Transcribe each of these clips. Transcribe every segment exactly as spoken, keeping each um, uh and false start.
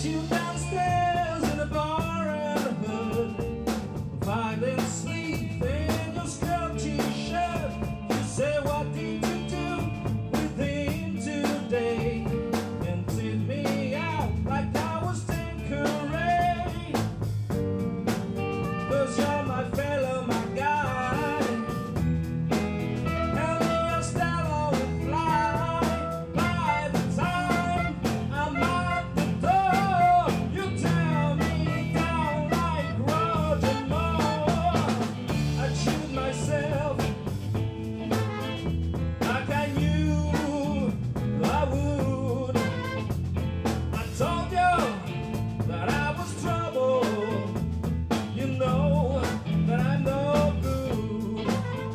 you downstairs in a bar and a hood, finding sleep in your skirt t-shirt. You say, what did you do with him today? And tip me out like I was Tanqueray, 'cause you're my fellow, my guy. Tell me your style on the fly. By the time I'm at the door, you tear me down like Roger Moore. I choose myself like I knew I would. I told you that I was trouble. You know that I'm no good.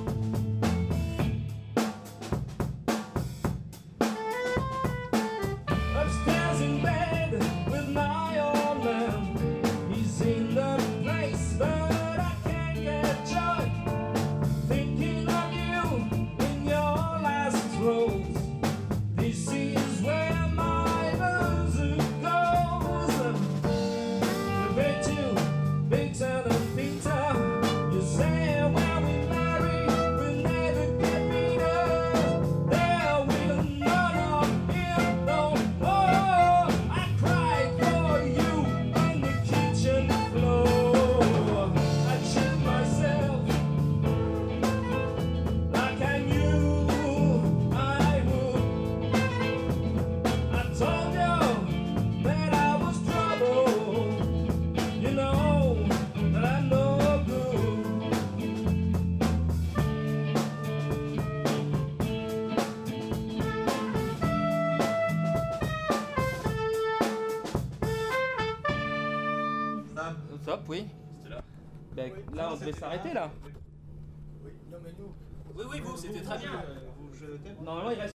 Upstairs in bed with my old man, he's in the place, but I can't get joy thinking of you in your last throes. This is where my loser goes. The big two, big son of Peter. You say when we marry, we'll never get beaten. There will none of him no more. I cried for you on the kitchen floor. I choose myself like I knew I would. I told you that I was trouble. You know that I'm no good. Stop, oui. Ben, là, on devait s'arrêter là. Oui, non mais nous. Oui, oui, vous, c'était très bien. Vous, je t'aime. Normalement, il reste